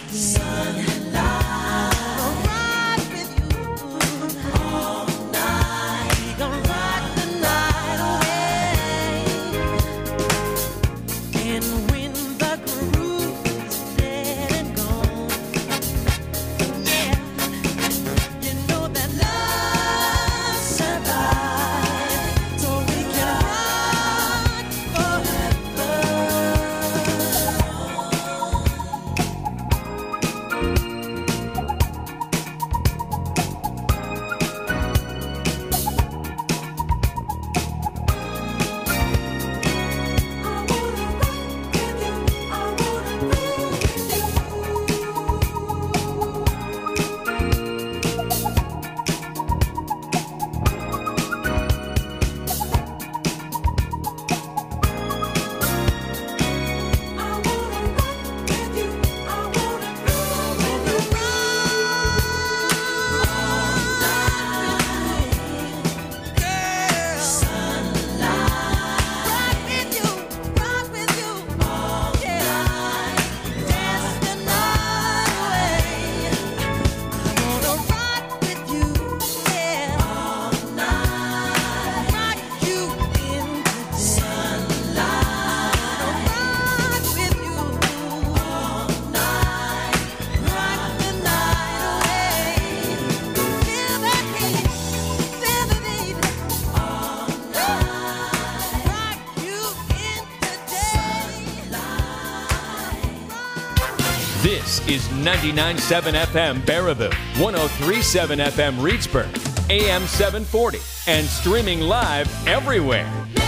This is 99.7 FM Baraboo, 103.7 FM Reedsburg, AM 740, and streaming live everywhere.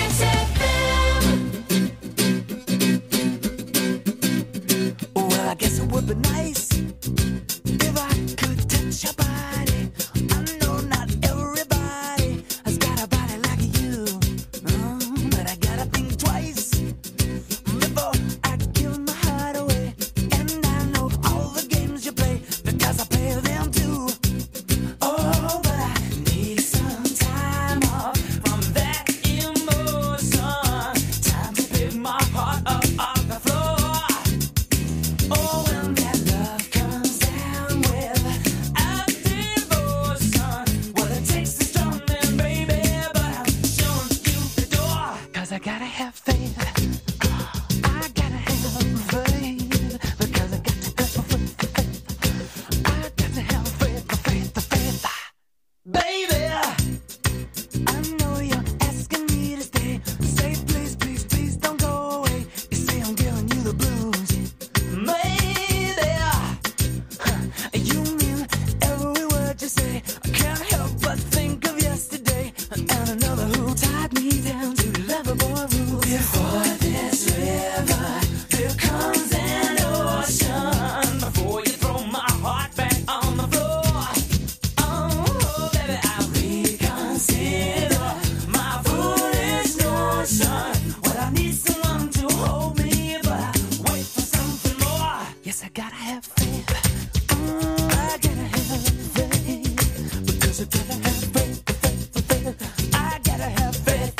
Well, I guess it would be nice if I could touch your body. I know not everybody has got a body like you, but I gotta think twice before I give my heart away. And I know all the games you play because I play them too. Oh, but I need some time off from that emotion. Time to pick my heart up off the floor. Oh, when that love comes down without devotion, well, it takes a strong man, baby, but I'm showing you the door. 'Cause I gotta have faith. I gotta have faith. Because I got to have faith. I got to have faith. Baby, I know you're asking me to stay. Say, please, please, please don't go away. You say I'm giving you the blues. Maybe you mean every word you say. I can't help but think of yesterday and another who tied me down to lovable rules. Before this river, there comes an ocean. Before you throw my heart back on the floor, oh baby, I'll reconsider my foolish notion. Well, I need someone to hold me, but I wait for something more. Yes, I gotta have faith. I gotta have faith. Because I gotta have faith. I gotta have faith.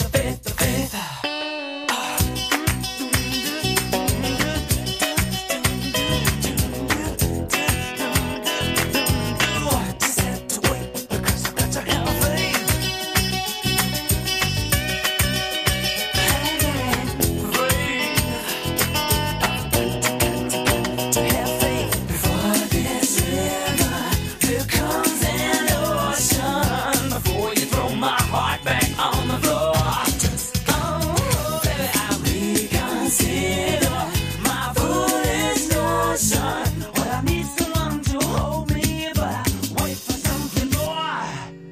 Just have to wait because I got to have faith. To have faith. Before this river, there comes an ocean. Before you throw my heart back on the floor, oh baby, I'll reconsider my foolish notion. Well, I need someone to hold me, but I wait for something more.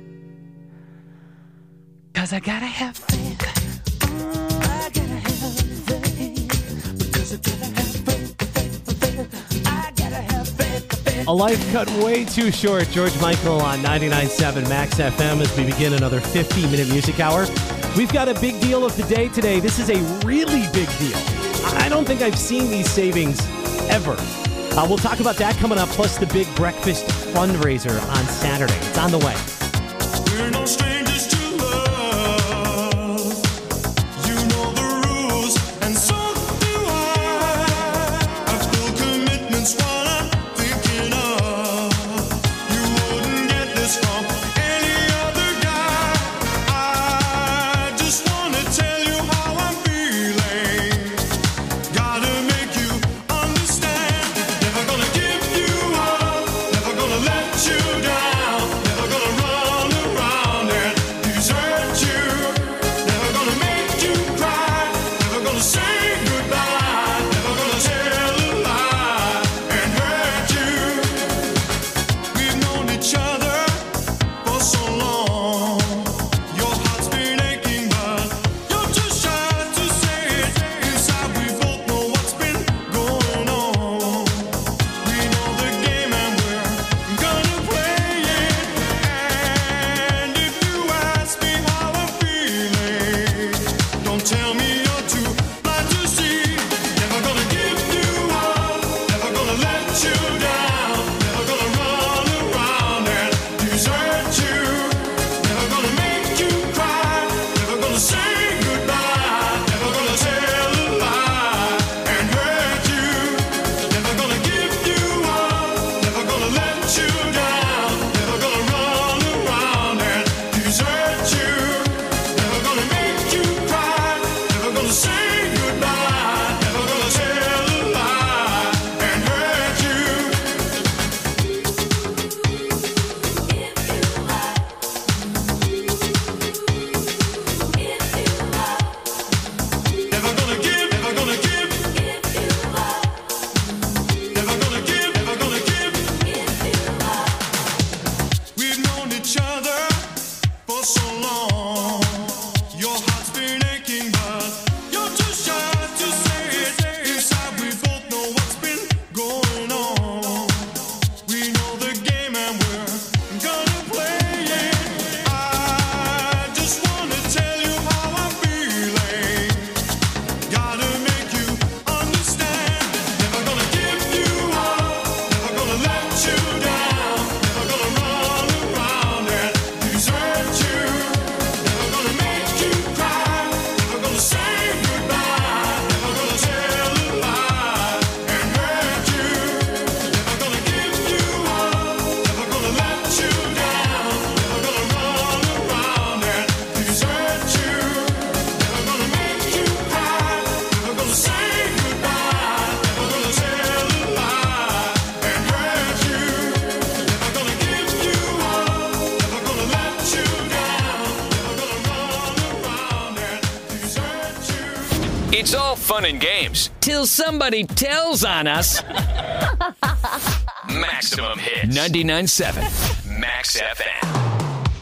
'Cause I gotta have faith. I gotta have faith. Because I gotta have faith. I gotta have faith. A life cut way too short. George Michael on 99.7 Max FM as we begin another 50-minute music hour. We've got a big deal of the day today. This is a really big deal. I don't think I've seen these savings ever. We'll talk about that coming up, plus the big breakfast fundraiser on Saturday. It's on the way. We're no strangers to love. You know the rules, and so do I. I've still commitments while I It's all fun and games. Till somebody tells on us. Maximum hits. 99.7 Max FM.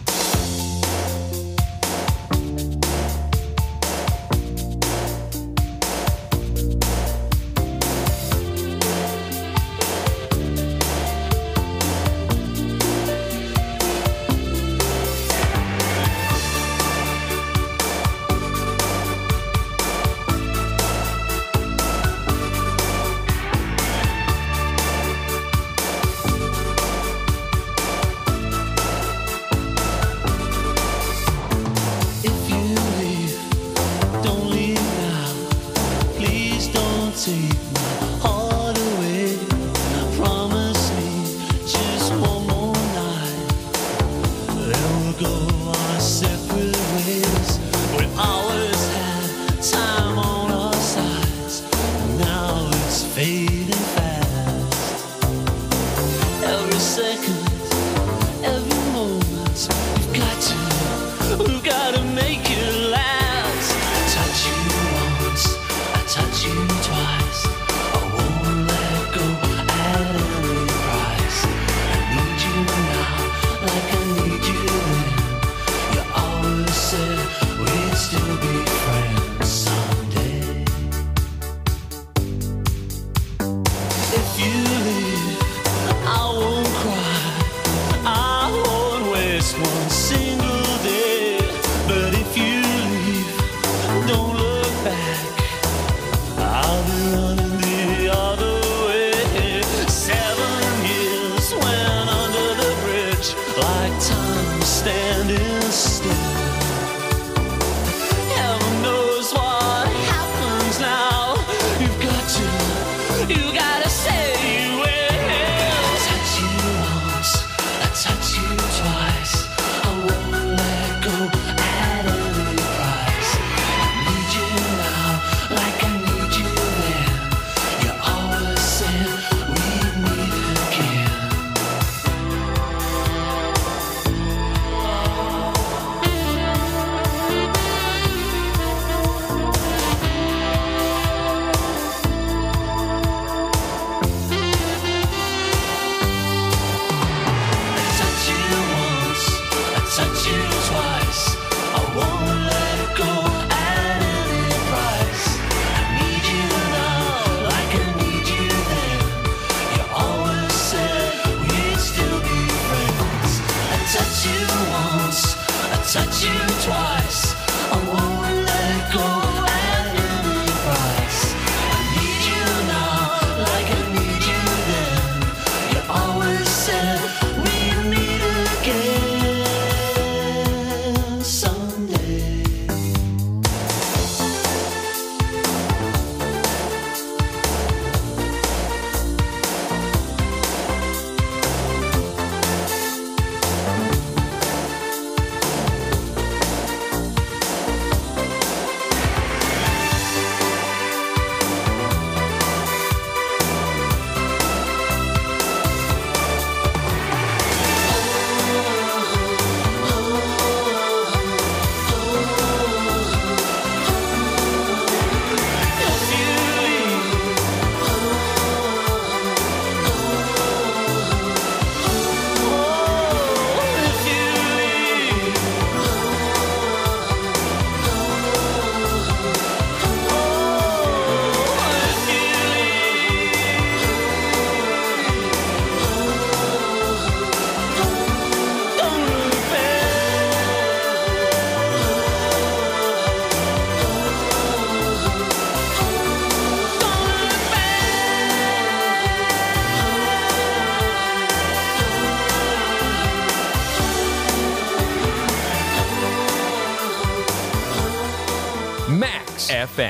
Max FM.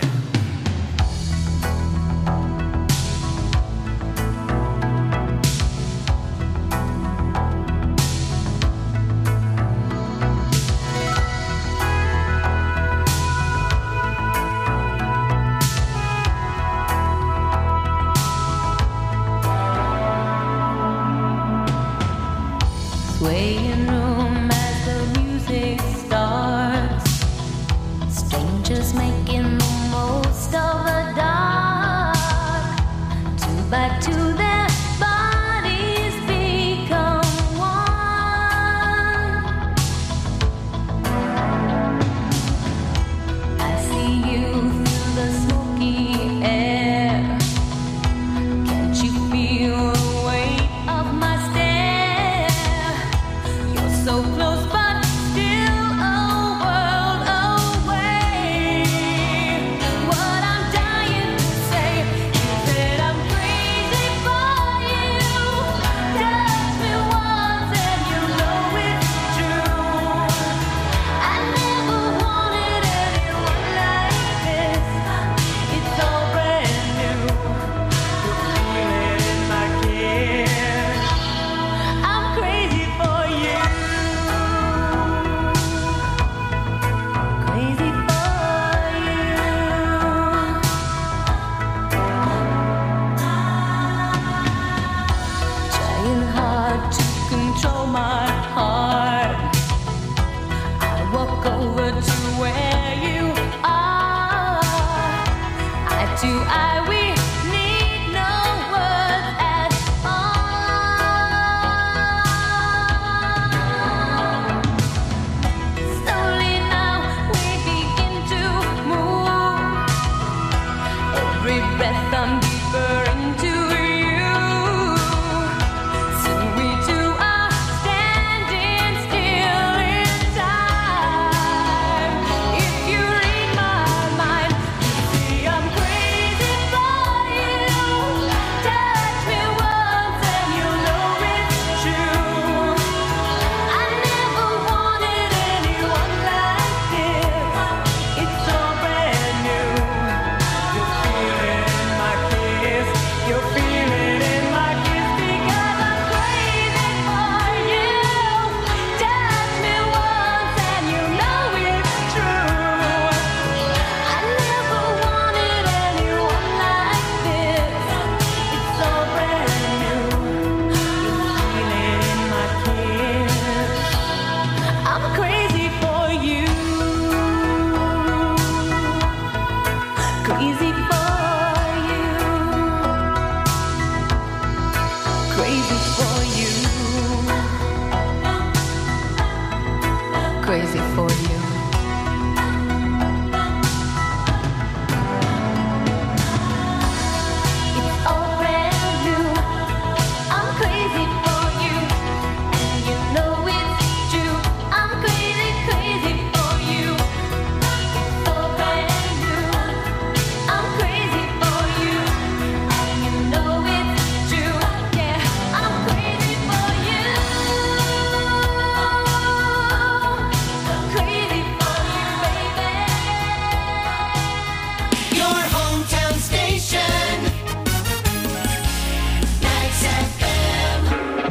Swaying room as the music starts, strangers making the most of trying hard to control my heart. I walk over to where you are. Eye to eye, we need no words at all. Slowly now we begin to move. Every breath I'm deeper into you. Soon we two are standing still in time. If you read my mind, you see I'm crazy for you. Touch me once and you'll know it's true. I never wanted anyone like this. It's so brand new. You'll feel it in my kiss. You'll feel it in my kiss because I'm crazy for you. Touch me once and you know it's true. I never wanted anyone like this. It's so brand new. You'll feel it in my kiss. I'm crazy for you. Crazy for you. Crazy for you. Crazy for you. It's all brand new. I'm crazy for you, and you know it's true. I'm crazy, crazy for you. It's all brand new. I'm crazy for you, and you know it's true. Yeah, I'm crazy for you. Crazy for you, baby. Your hometown station, Max FM.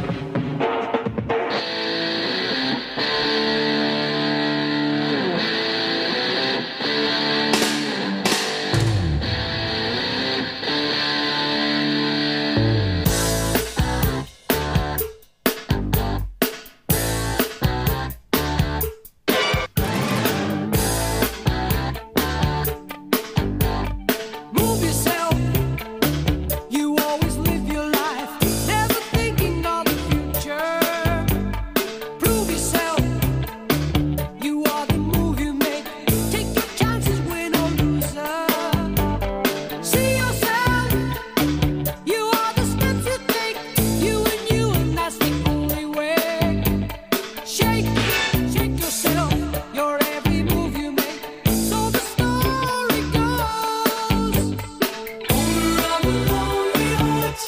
Move yourself. You always live your life, never thinking of the future. Prove yourself. You are the move you make. Take your chances, win or loser. See yourself. You are the steps you take. You, and that's the only way. Shake, shake yourself. Your every move you make. So the story goes. Owner of a lonely heart.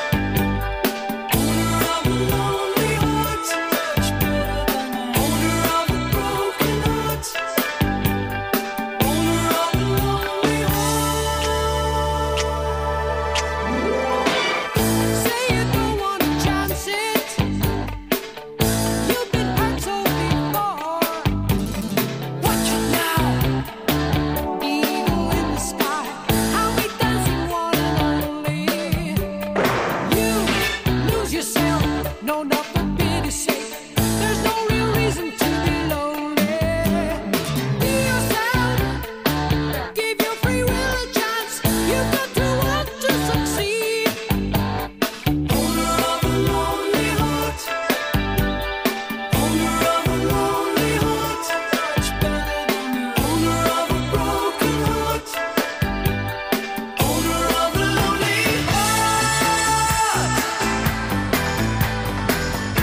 Owner of a lonely heart. Owner of a broken heart. Owner of a lonely heart. Say you don't want to chance it. You've been hurt so before. Watch it now. Eagle in the sky. How we dancing one and only. You lose yourself. No, nothing big is safe. There's no real reason to be lonely. Be yourself. Give your free will a chance. You've got to work to succeed. Owner of a lonely heart. Owner of a lonely heart. Owner of a broken heart. Owner of a lonely heart.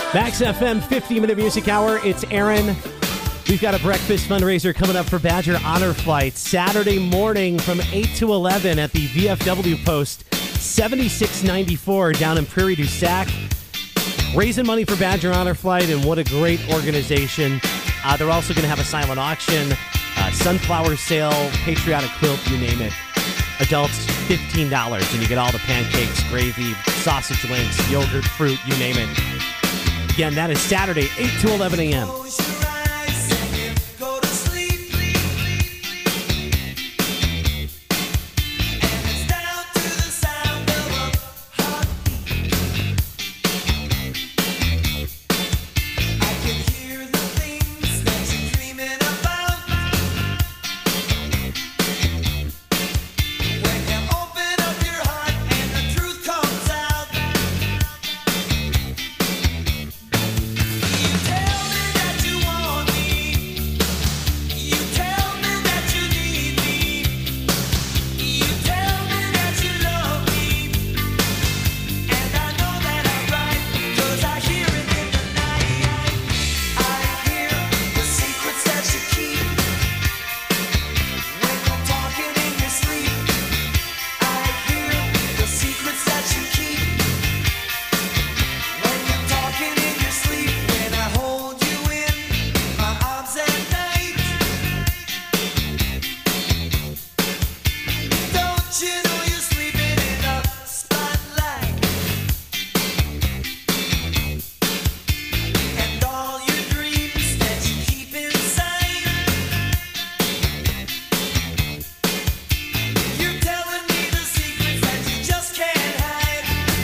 Max FM 50-minute music hour. It's Aaron. We've got a breakfast fundraiser coming up for Badger Honor Flight Saturday morning from 8 to 11 at the VFW post 7694 down in Prairie du Sac. Raising money for Badger Honor Flight, and what a great organization. They're also going to have a silent auction, sunflower sale, patriotic quilt, you name it. Adults, $15, and you get all the pancakes, gravy, sausage links, yogurt, fruit, you name it. Again, that is Saturday, 8 to 11 a.m. Close your eyes and you go to sleep. And it's down to the sound of a heartbeat. I can hear the things that you're dreaming about. When you open up your heart and the truth comes out. You tell me that you want me. You tell me that you need me. You tell me that you love me. And I know that I'm right, 'cause I hear it in the night. I hear the secrets that you keep. When you're talking in your sleep, I hear the secrets that you keep. When you're talking in your sleep, when I hold you in my arms at night. Don't you know you're sleeping in a spotlight? And all your dreams that you keep inside. You're telling me the secrets that you just can't hide.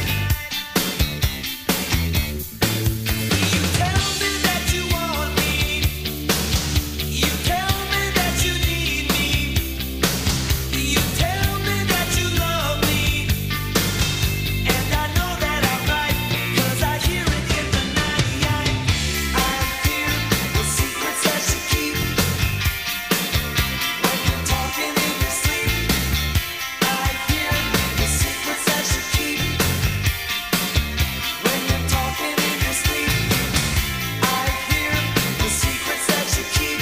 You tell me that you want me. You tell me that you need me. You tell me that you love me. And I know that I'm right, 'cause I hear it in the night. I hear the secrets that you keep. When you're talking in your sleep, I hear the secrets that you keep. When you're talking in your sleep, I hear the secrets that you keep.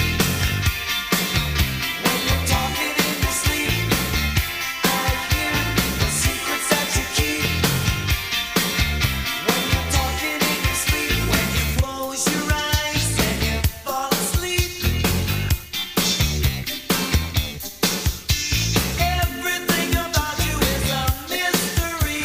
When you're talking in your sleep, I hear the secrets that you keep. When you're talking in your sleep, when you close your eyes and you fall asleep, everything about you is a mystery.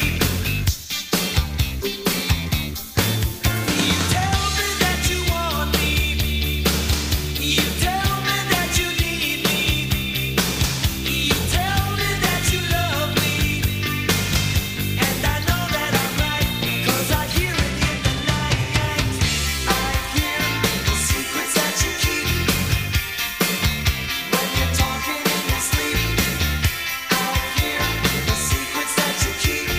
You tell me that you want me. You tell me that you need me. You tell me that you love me. And I know that I'm right, 'cause I hear it in the night. I hear the secrets that you keep. When you're talking in your sleep, I hear the secrets that you keep.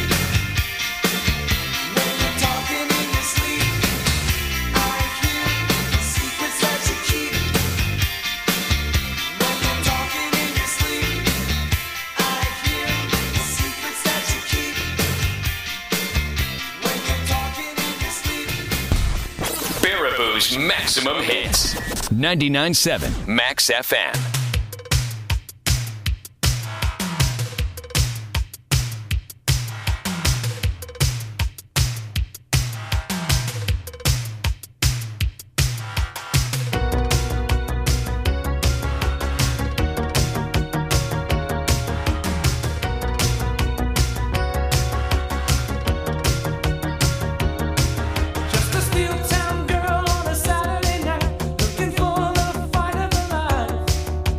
When you're talking in your sleep, I hear the secrets that you keep. When you're talking in your sleep, I hear the secrets that you keep. When you're talking in your sleep. Baraboo's Maximum Hits. 99.7 Max FM. Just a steel town girl on a Saturday night, looking for the fight of her life.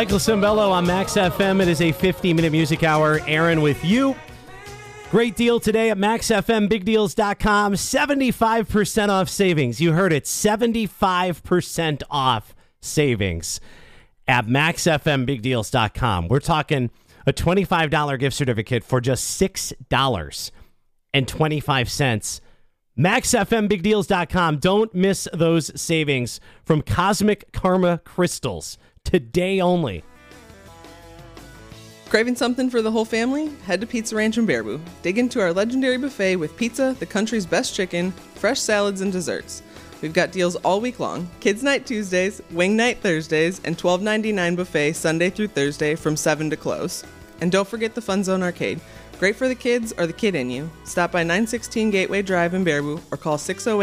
Michael Cimbello on Max FM. It is a 50-minute music hour. Aaron with you. Great deal today at MaxFMBigDeals.com. 75% off savings. You heard it. 75% off savings at MaxFMBigDeals.com. We're talking a $25 gift certificate for just $6.25. MaxFMBigDeals.com. Don't miss those savings from Cosmic Karma Crystals. Today only. Craving something for the whole family? Head to Pizza Ranch in Baraboo. Dig into our legendary buffet with pizza, the country's best chicken, fresh salads, and desserts. We've got deals all week long. Kids Night Tuesdays, Wing Night Thursdays, and $12.99 buffet Sunday through Thursday from 7 to close. And don't forget the Fun Zone Arcade. Great for the kids or the kid in you. Stop by 916 Gateway Drive in Baraboo or call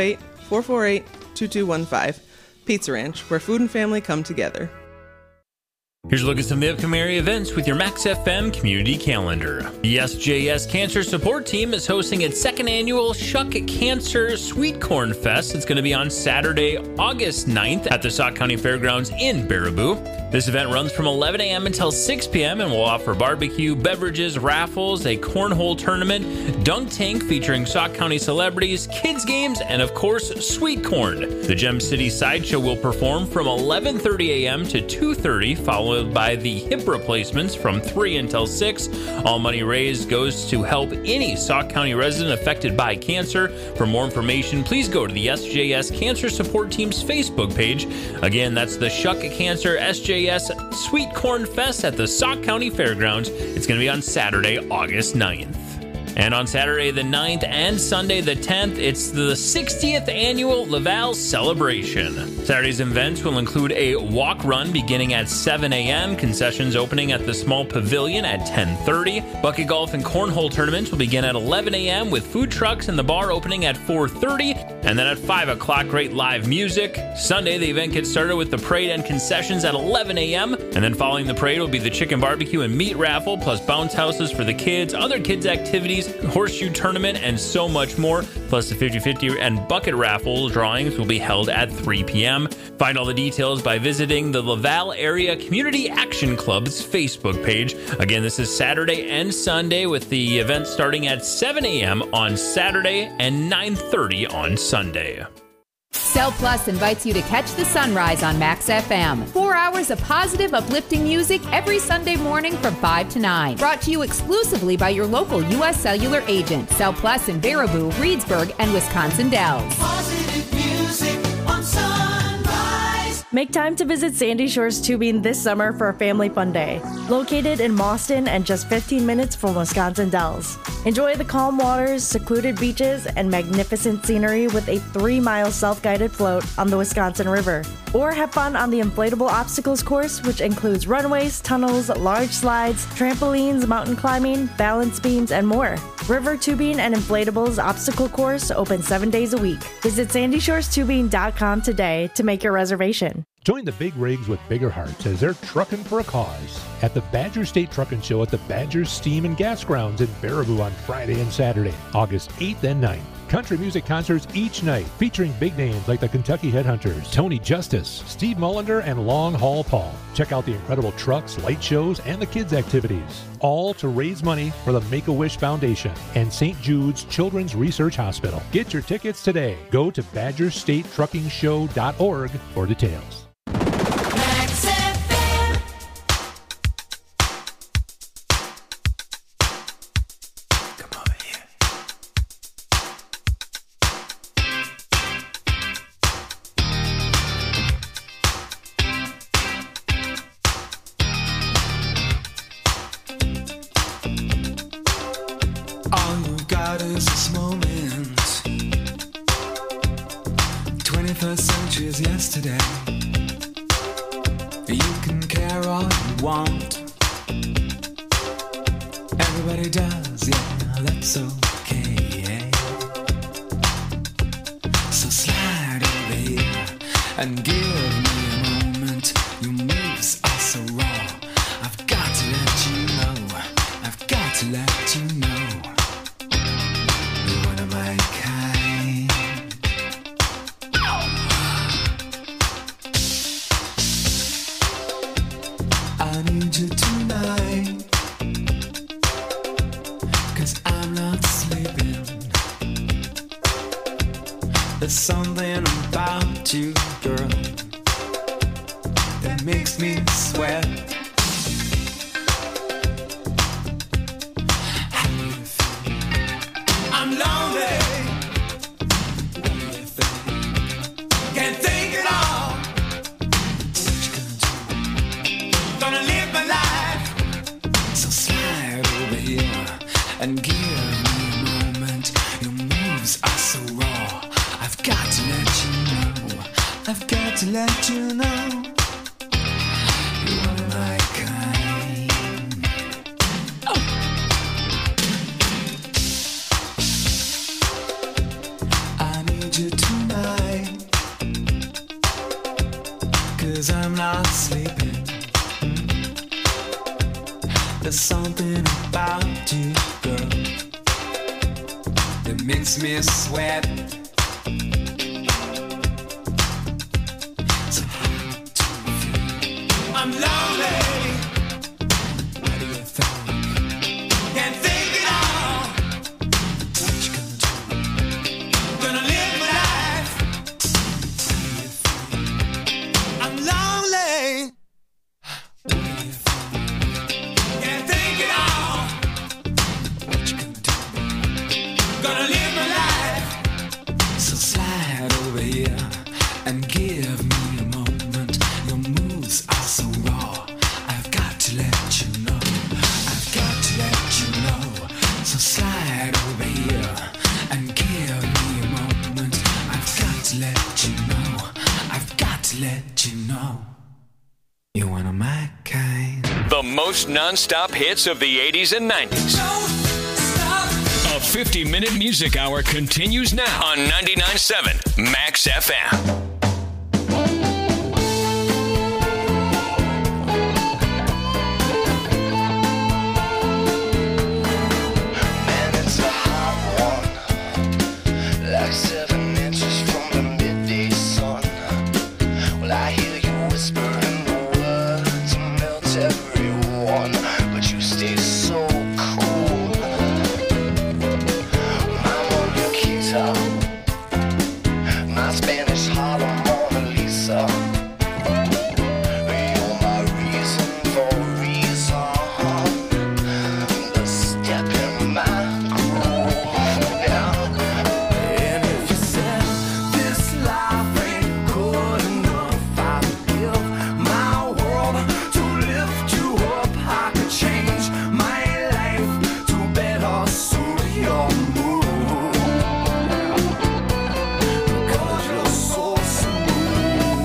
608-448-2215. Pizza Ranch, where food and family come together. Here's a look at some of the upcoming area events with your Max FM community calendar. The SJS Cancer Support Team is hosting its second annual Shuck Cancer Sweet Corn Fest. It's going to be on Saturday, August 9th at the Sauk County Fairgrounds in Baraboo. This event runs from 11 a.m. until 6 p.m. and will offer barbecue, beverages, raffles, a cornhole tournament, dunk tank featuring Sauk County celebrities, kids games, and of course, sweet corn. The Gem City Sideshow will perform from 11:30 a.m. to 2:30, followed by the hip replacements from 3 until 6. All money raised goes to help any Sauk County resident affected by cancer. For more information, please go to the SJS Cancer Support Team's Facebook page. Again, that's the Shuck Cancer SJS Sweet Corn Fest at the Sauk County Fairgrounds. It's going to be on Saturday, August 9th. And on Saturday the 9th and Sunday the 10th, it's the 60th annual Laval Celebration. Saturday's events will include a walk run beginning at 7 a.m., concessions opening at the small pavilion at 10:30. Bucket golf and cornhole tournaments will begin at 11 a.m. with food trucks and the bar opening at 4:30. And then at 5 o'clock, great live music. Sunday, the event gets started with the parade and concessions at 11 a.m. And then following the parade will be the chicken barbecue and meat raffle, plus bounce houses for the kids, other kids' activities, horseshoe tournament, and so much more. Plus the 50-50 and bucket raffle drawings will be held at 3 p.m. Find all the details by visiting the Laval Area Community Action Club's Facebook page. Again, this is Saturday and Sunday with the event starting at 7 a.m. on Saturday and 9:30 on Sunday. Cell Plus invites you to catch the sunrise on Max FM. 4 hours of positive, uplifting music every Sunday morning from 5 to 9. Brought to you exclusively by your local U.S. Cellular agent. Cell Plus in Baraboo, Reedsburg, and Wisconsin Dells. Positive music on Sunrise. Make time to visit Sandy Shores Tubing this summer for a family fun day. Located in Mauston and just 15 minutes from Wisconsin Dells. Enjoy the calm waters, secluded beaches, and magnificent scenery with a 3-mile self-guided float on the Wisconsin River. Or have fun on the inflatable obstacles course, which includes runways, tunnels, large slides, trampolines, mountain climbing, balance beams, and more. River Tubing and Inflatables Obstacle Course open 7 days a week. Visit SandyShoresTubing.com today to make your reservation. Join the big rigs with bigger hearts as they're trucking for a cause at the Badger State Trucking Show at the Badger Steam and Gas Grounds in Baraboo on Friday and Saturday, August 8th and 9th. Country music concerts each night featuring big names like the Kentucky Headhunters, Tony Justice, Steve Mullender, and Long Haul Paul. Check out the incredible trucks, light shows, and the kids' activities. All to raise money for the Make-A-Wish Foundation and St. Jude's Children's Research Hospital. Get your tickets today. Go to BadgerStateTruckingShow.org for details. Max FM. Come over here. All you've got is this moment. 21st century is yesterday. You can care all you want. Everybody does, yeah, that's okay. So slide over here and give me a moment. Your moves are so raw. I've got to let you know. I've got to let you know. You're one of my kind. I makes me sweat. I'm lonely. Can't think at all. Gonna live my life. So slide over here and give me a moment. Your moves are so raw. I've got to let you know. I've got to let you know. You're my kind. Oh. I need you tonight. 'Cause I'm not sleeping. There's something about you, girl, that makes me sweat. So hard to feel. I'm lonely. What do you think? Can't think at all. What you gonna do? Gonna live my life. What do you think? I'm lonely. What do you think? Can't think at all. What you gonna do? Gonna live my life. So slide over here and give me a moment. Your moves are so raw. I've got to let you know. I've got to let you know. So slide over here and give me a moment. I've got to let you know. I've got to let you know. You're one of my kind. The most non-stop hits of the 80s and 90s. A 50-minute music hour continues now on 99.7 Max FM. Man, it's a hot one, like 7 inches from the midday sun. Well, I hear you whispering the words to melt everyone, but you stay so cool. My Mona Lisa, my Spanish Harlem Mona Lisa. You're my reason for reason. The step in my groove, yeah. And if you said this life ain't good enough, I would give my world to lift you up. I could change my life to better suit your mood. Because you're so smooth.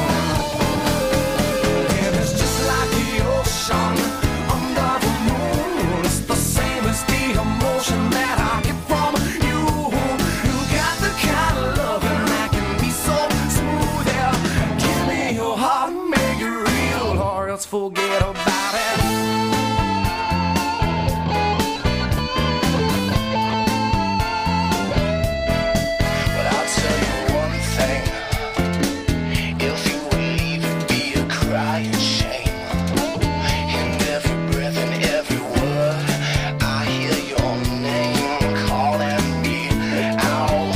And it's just like the ocean under the moon. It's the same as the emotion that I get from you. You got the kind of loving that can be so smooth. Yeah, give me your heart, make it real, or else forget about it. But I'll tell you one thing. If you would leave, it'd be a crying shame. In every breath and every word, I hear your name calling me out.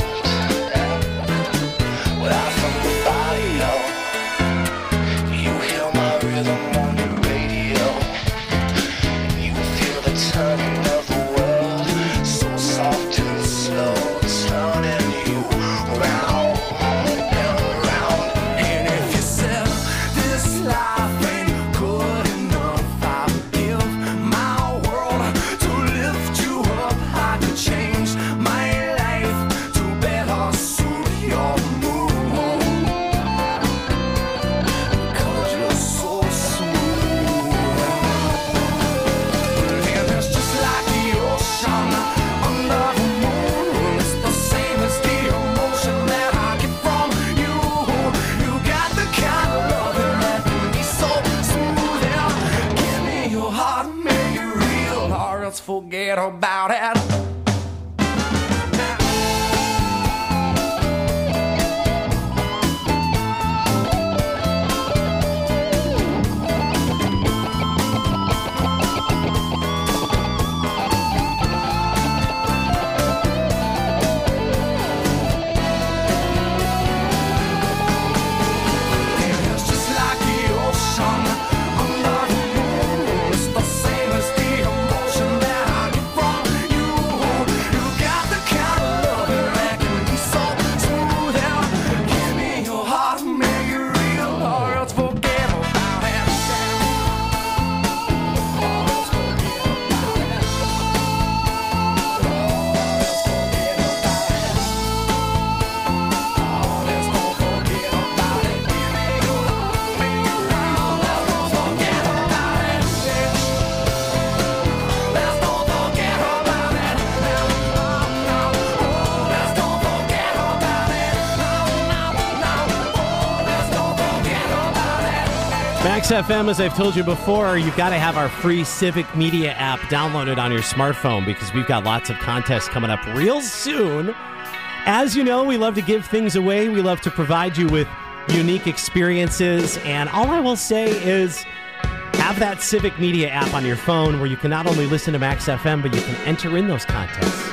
Well, from the bio, you hear my rhythm on the radio. You feel the turning of the world, so soft and slow, turning you round and round. And if you said this life ain't good enough, I would give my world to lift you up. I could change my life to better suit your mood. Because you're so smooth. And it's just like the ocean under the moon. It's the same as the emotion that I get from you. You got the kind of loving that can be so smooth. Yeah, give me your heart, make it real, or else forget about it. And it's just like the ocean Max FM, as I've told you before, you've got to have our free Civic Media app downloaded on your smartphone because we've got lots of contests coming up real soon. As you know, we love to give things away. We love to provide you with unique experiences. And all I will say is have that Civic Media app on your phone where you can not only listen to Max FM, but you can enter in those contests.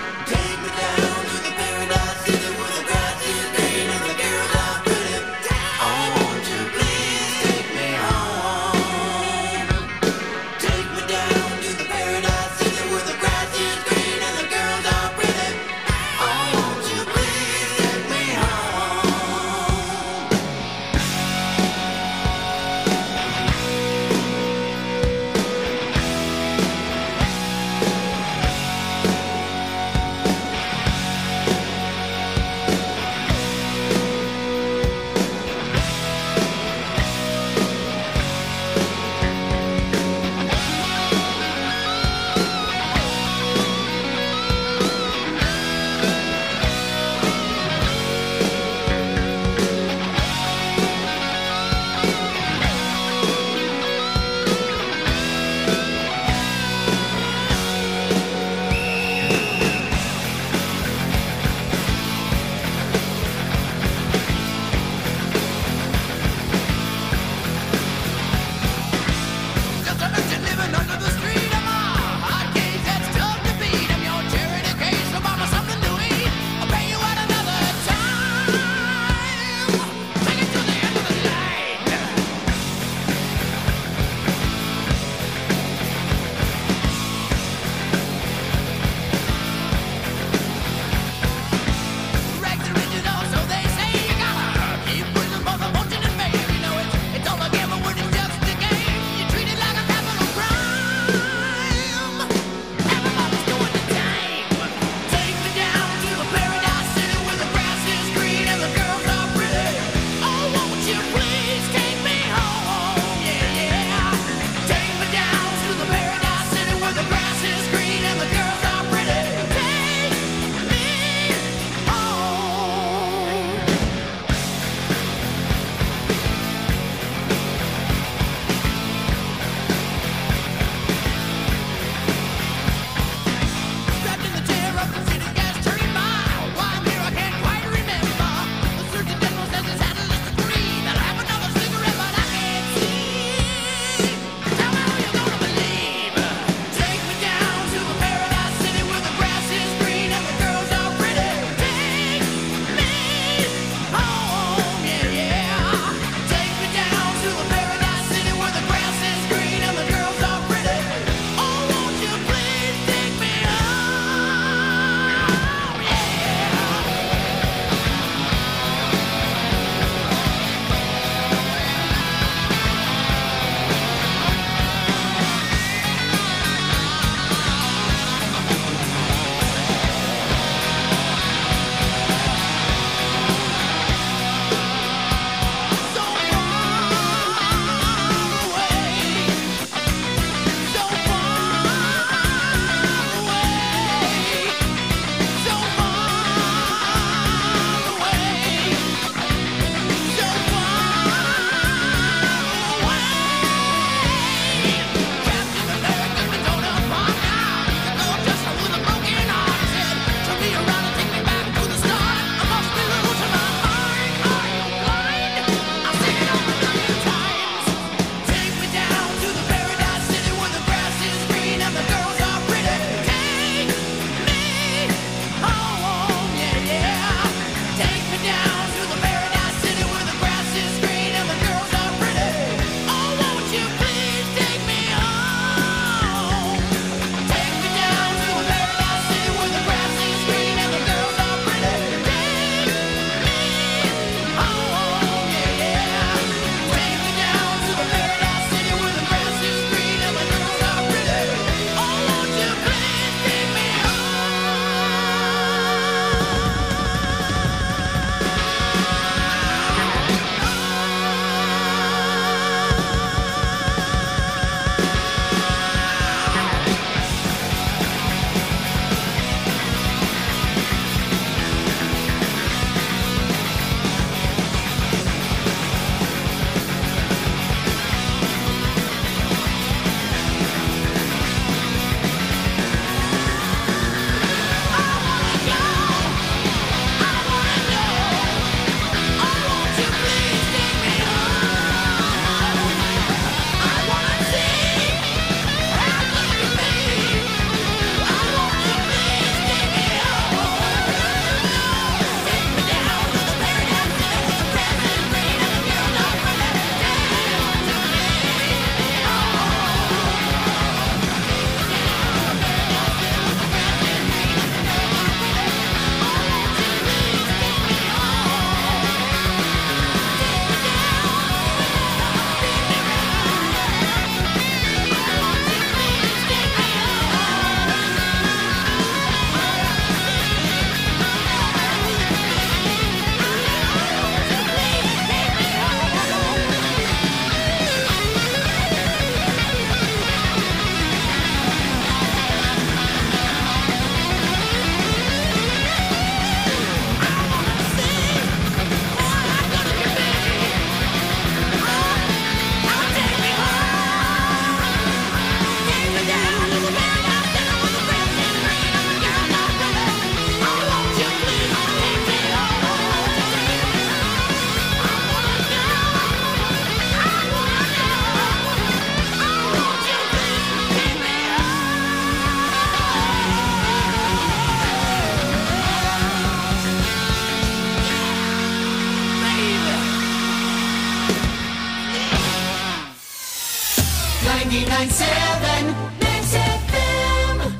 99.7 Max FM.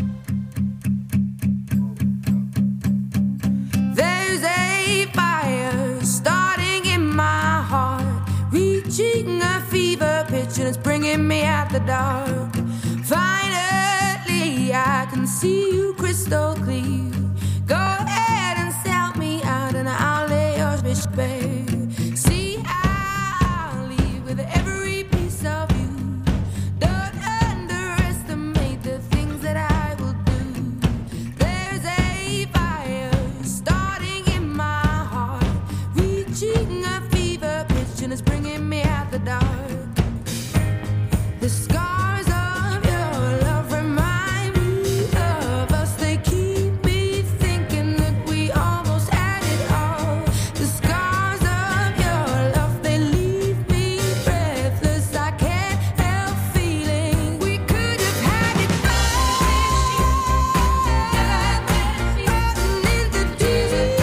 There's a fire starting in my heart, reaching a fever pitch, and it's bringing me out the dark. Finally, I can see you crystal clear. Go ahead and sell me out, and I'll lay your bitch bare. See, I'll leave with every piece of you. Don't underestimate the things that I will do. There's a fire starting in my heart, reaching a fever pitch, and it's bringing me out the dark. The scars of your love remind me of us. They keep me thinking that we almost had it all. The scars of your love, they leave me breathless. I can't help feeling we could have had it all. Floating in the deep.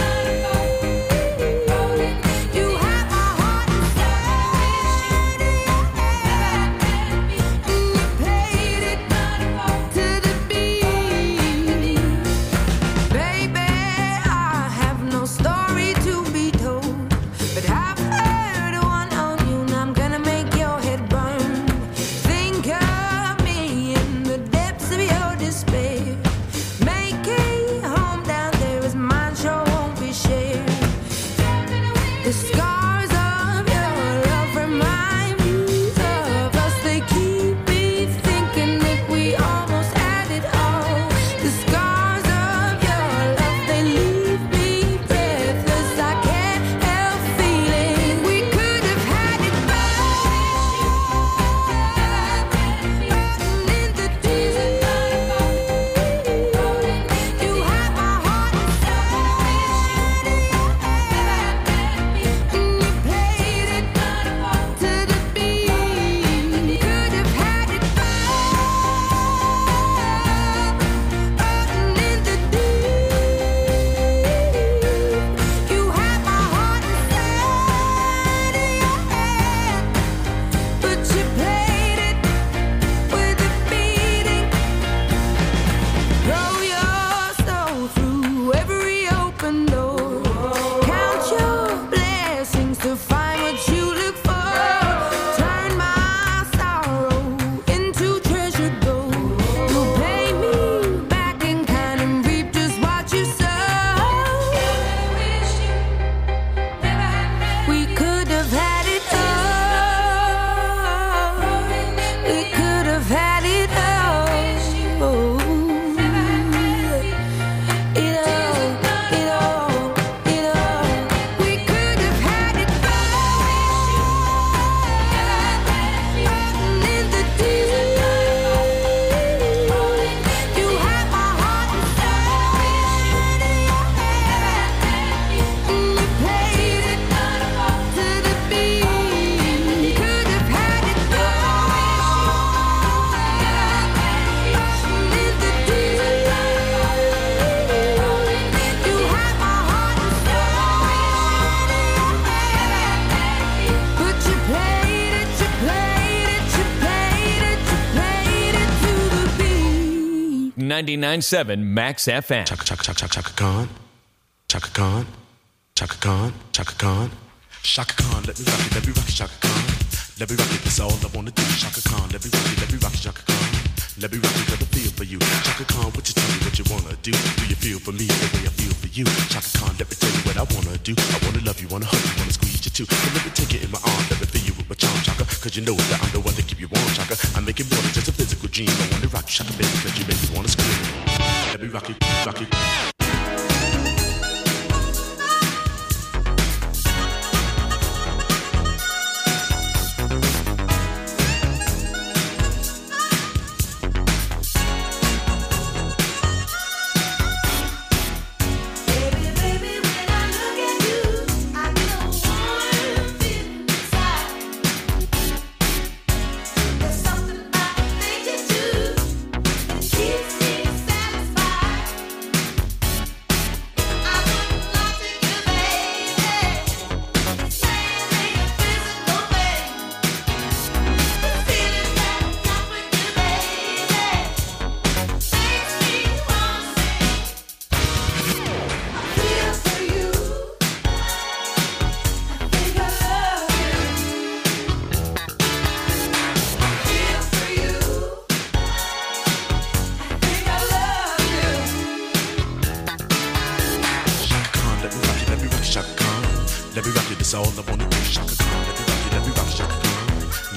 You have my heart inside. And you played it to the beat. Baby, I have no story to be told, but I've heard one on you, and I'm gonna make your head burn. Think of me in the depths of your despair. Make a home down there as mine sure won't be shared. The scars of your love remind me of us. They keep me thinking that we almost had it all. The scars of your love, they leave me breathless. I can't help feeling we could have had it all. Floating in the deep. You have my heart inside. And you played it to the beat. Could have had it floating in the deep. You have my heart inside of your hand, but you played it with a beating. Throw your soul through every open door. Count your blessings to find what you look for. Turn my sorrow into treasured gold. You'll pay me back in kind and reap just what you sow. We could have had it all. We could have had it all. It all. We could have had it floating in the deep. You have my heart inside of your hand, and you played it to the beat. Could have had it floating in the deep. You have my heart inside of your hand, but you played it to the beat. 99.7 Max FM. Chaka Khan, Chaka Khan, Chaka Khan, Chaka Khan, Shaka Khan, let me rock it, Chaka Khan. Let me rock it, that's all I wanna do. Chaka Khan, let me rock it, Chaka Khan. Let me rock it, got a feel for you. Chaka Khan, what you tell me what you wanna do? Do you feel for me the way I feel for you? Chaka Khan, let me tell you what I wanna do. I wanna love you, wanna hug you, wanna squeeze you too. So let me take it in my arms, let me feel you with my charm, Chaka. Cause you know that I'm the one to keep you warm, Chaka. I make it more than just a physical dream. I wanna rock you, Chaka, baby, cause you make me wanna scream. Let me rock it, rock it. Baby, when I look at you, I get a warm feeling inside. There's something about the things you do that keeps me satisfied.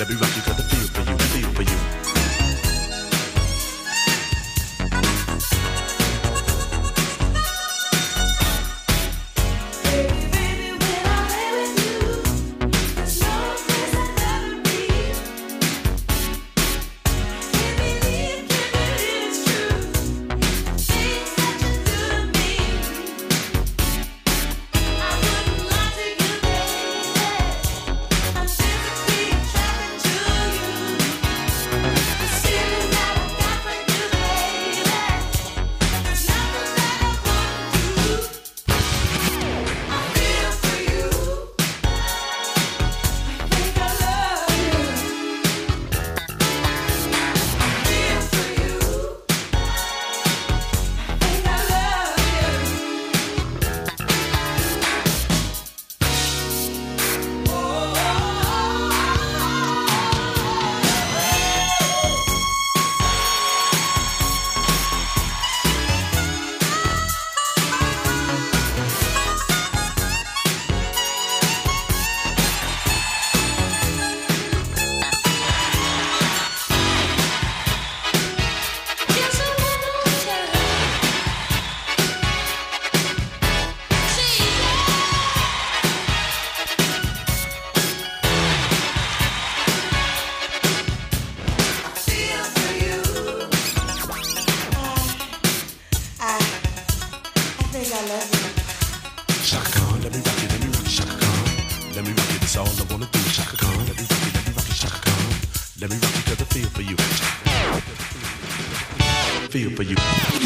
let me rock you, got the feel for you, feel for you. Shaka Khan, let me rock you, Shaka Khan. Let me rock you, that's all I wanna do. Shaka Khan, let me rock you, Shaka Khan. Let me rock you, got the feel for you. Feel for you.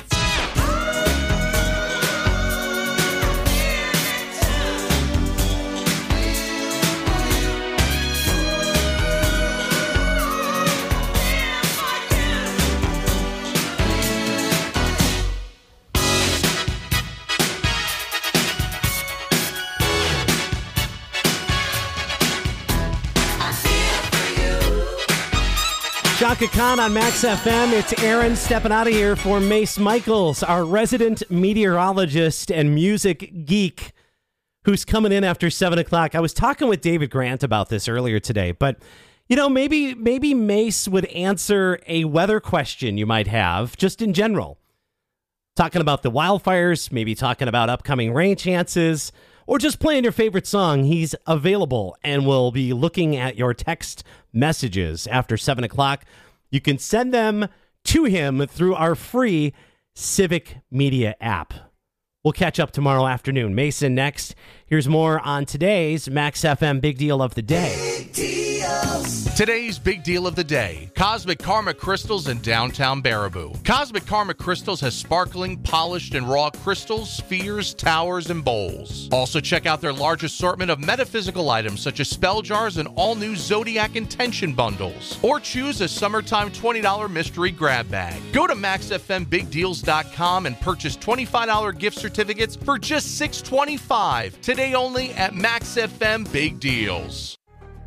Shaka Khan on Max FM. It's Aaron stepping out of here for Mace Michaels, our resident meteorologist and music geek who's coming in after 7 o'clock. I was talking with David Grant about this earlier today, but, you know, maybe Mace would answer a weather question you might have, just in general. Talking about the wildfires, maybe talking about upcoming rain chances, or just playing your favorite song. He's available and will be looking at your text messages after 7 o'clock. You can send them to him through our free Civic Media app. We'll catch up tomorrow afternoon. Mason next. Here's more on today's Max FM Big Deal of the Day. Today's big deal of the day, Cosmic Karma Crystals in downtown Baraboo. Cosmic Karma Crystals has sparkling, polished, and raw crystals, spheres, towers, and bowls. Also check out their large assortment of metaphysical items such as spell jars and all-new Zodiac Intention bundles. Or choose a summertime $20 mystery grab bag. Go to MaxFMBigDeals.com and purchase $25 gift certificates for just $6.25. Today only at Max FM Big Deals.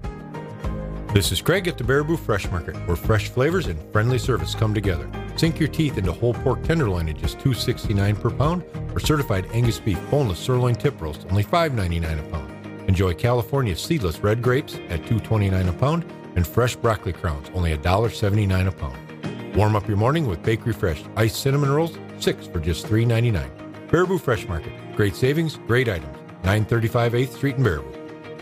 This is Craig at the Baraboo Fresh Market, where fresh flavors and friendly service come together. Sink your teeth into whole pork tenderloin at just $2.69 per pound, or certified Angus beef boneless sirloin tip roast, only $5.99 a pound. Enjoy California seedless red grapes at $2.29 a pound, and fresh broccoli crowns, only $1.79 a pound. Warm up your morning with Bakery Fresh iced cinnamon rolls, 6 for just $3.99. Baraboo Fresh Market, great savings, great items. 935 8th Street in Baraboo.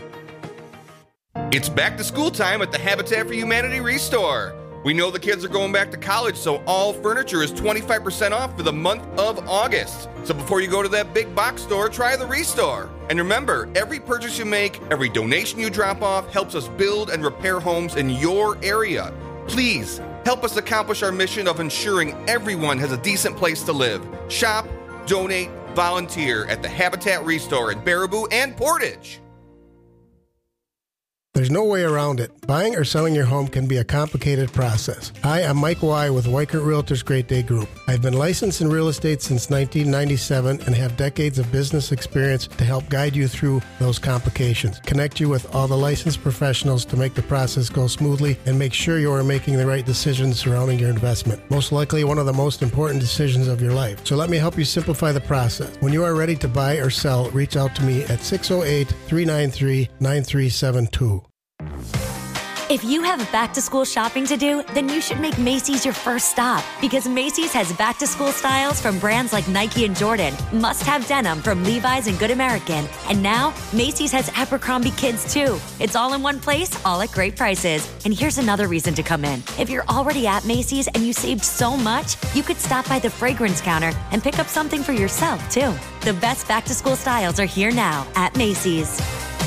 It's back to school time at the Habitat for Humanity Restore. We know the kids are going back to college, so all furniture is 25% off for the month of August. So before you go to that big box store, try the Restore. And remember, every purchase you make, every donation you drop off helps us build and repair homes in your area. Please help us accomplish our mission of ensuring everyone has a decent place to live. Shop, donate, volunteer at the Habitat Restore in Baraboo and Portage. There's no way around it. Buying or selling your home can be a complicated process. Hi, I'm Mike Y. with Weichert Realtors Great Day Group. I've been licensed in real estate since 1997 and have decades of business experience to help guide you through those complications, connect you with all the licensed professionals to make the process go smoothly, and make sure you are making the right decisions surrounding your investment. Most likely one of the most important decisions of your life. So let me help you simplify the process. When you are ready to buy or sell, reach out to me at 608-393-9372. If you have back-to-school shopping to do, then you should make Macy's your first stop, because Macy's has back-to-school styles from brands like Nike and Jordan, must-have denim from Levi's and Good American, and now Macy's has Abercrombie Kids too. It's all in one place, all at great prices. And here's another reason to come in. If you're already at Macy's and you saved so much, you could stop by the fragrance counter and pick up something for yourself too. The best back-to-school styles are here now at Macy's.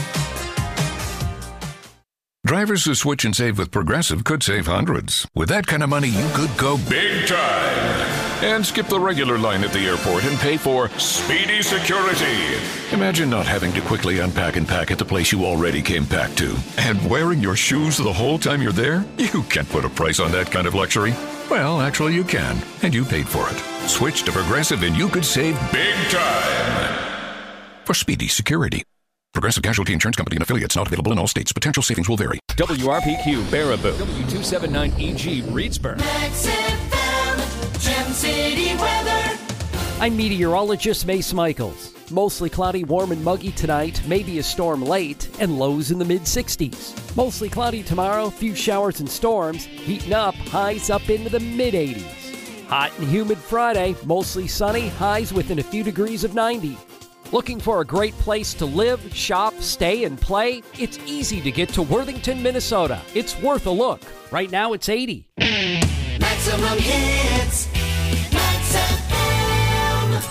Drivers who switch and save with Progressive could save hundreds. With that kind of money, you could go big time and skip the regular line at the airport and pay for Speedy Security. Imagine not having to quickly unpack and pack at the place you already came packed to. And wearing your shoes the whole time you're there? You can't put a price on that kind of luxury. Well, actually you can, and you paid for it. Switch to Progressive and you could save big time for Speedy Security. Progressive Casualty Insurance Company and affiliates, not available in all states. Potential savings will vary. WRPQ Baraboo, W279EG Reedsburg. Max FM, Gem City weather. I'm meteorologist Mace Michaels. Mostly cloudy, warm and muggy tonight, maybe a storm late, and lows in the mid-60s. Mostly cloudy tomorrow, few showers and storms, heating up, highs up into the mid-80s. Hot and humid Friday, mostly sunny, highs within a few degrees of 90. Looking for a great place to live, shop, stay, and play? It's easy to get to Worthington, Minnesota. It's worth a look. Right now, it's 80. Maximum hits. Max FM.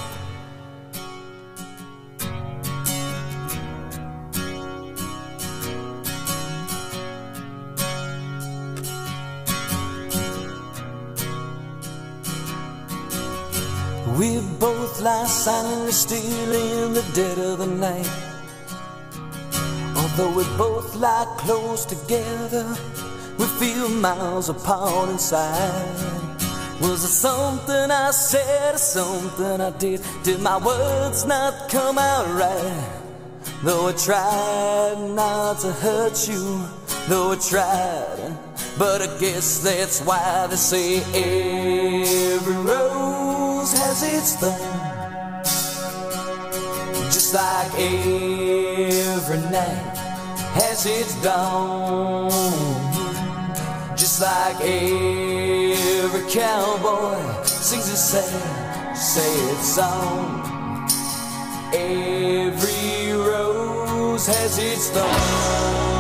We both lie silently still in the dead of the night. Although we both lie close together, we feel miles apart inside. Was it something I said or something I did? Did my words not come out right? Though I tried not to hurt you, though I tried, but I guess that's why they say every rose has its thorn. Just like every night has its dawn. Just like every cowboy sings a sad, sad song. Every rose has its thorn.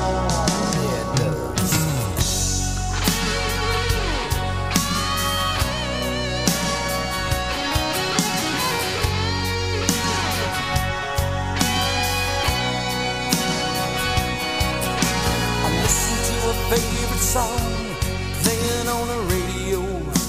Favorite song playing on the radio.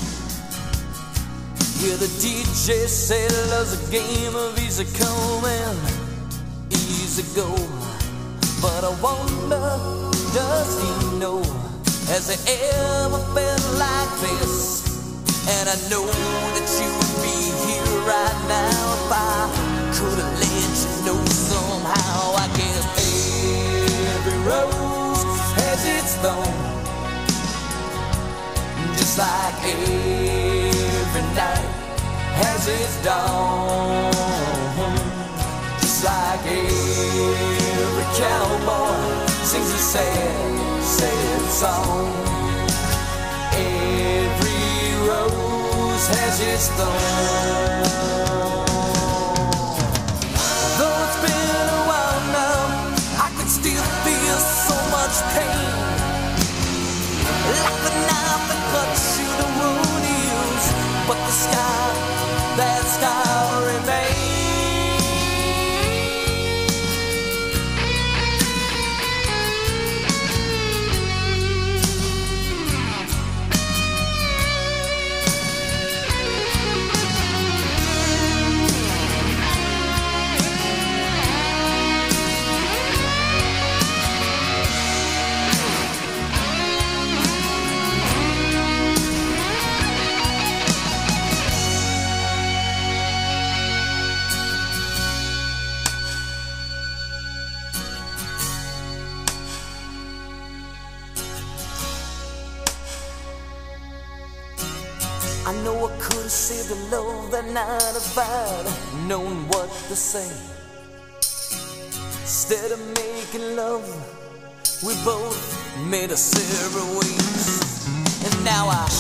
Yeah, the DJ said love's a game of easy come and easy go. But I wonder, does he know, has he ever felt like this? And I know that you would be here right now if I could have let you know somehow. I guess every rose has its thorn. Just like every night has its dawn. Just like every cowboy sings a sad, sad song. Every rose has its thorn. Though it's been a while now, I can still feel so much pain. Like the knife that cuts you, the wound heals, but the scar, that scar remains. I know I could have saved the love that night if I'd known what to say. Instead of making love We both made a several ways, and now I